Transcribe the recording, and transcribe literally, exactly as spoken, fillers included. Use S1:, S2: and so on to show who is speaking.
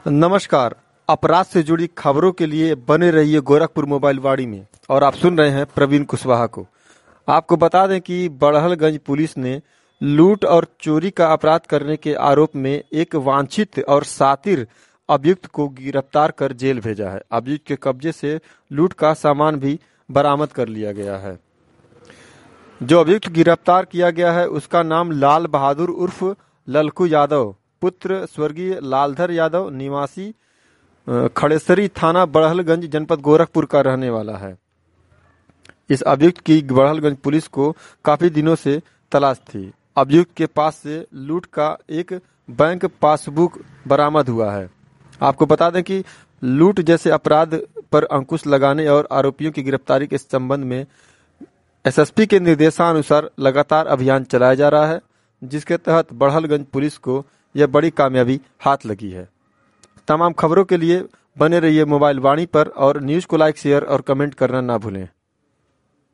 S1: नमस्कार। अपराध से जुड़ी खबरों के लिए बने रहिए गोरखपुर मोबाइल वाणी में। और आप सुन रहे हैं प्रवीण कुशवाहा को। आपको बता दें कि बड़हलगंज पुलिस ने लूट और चोरी का अपराध करने के आरोप में एक वांछित और शातिर अभियुक्त को गिरफ्तार कर जेल भेजा है। अभियुक्त के कब्जे से लूट का सामान भी बरामद कर लिया गया है। जो अभियुक्त गिरफ्तार किया गया है उसका नाम लाल बहादुर उर्फ ललकू यादव, पुत्र स्वर्गीय लालधर यादव, निवासी खड़ेसरी थाना बड़हलगंज, जनपद गोरखपुर का रहने वाला है। इस अभियुक्त की बड़हलगंज पुलिस को काफी दिनों से तलाश थी। अभियुक्त के पास से लूट का एक बैंक पासबुक बरामद हुआ है। आपको बता दें कि लूट जैसे अपराध पर अंकुश लगाने और आरोपियों की गिरफ्तारी के संबंध में एसएसपी के निर्देशानुसार लगातार अभियान चलाया जा रहा है, जिसके तहत बड़हलगंज पुलिस को यह बड़ी कामयाबी हाथ लगी है। तमाम खबरों के लिए बने रहिए मोबाइल वाणी पर और न्यूज़ को लाइक, शेयर और कमेंट करना ना भूलें।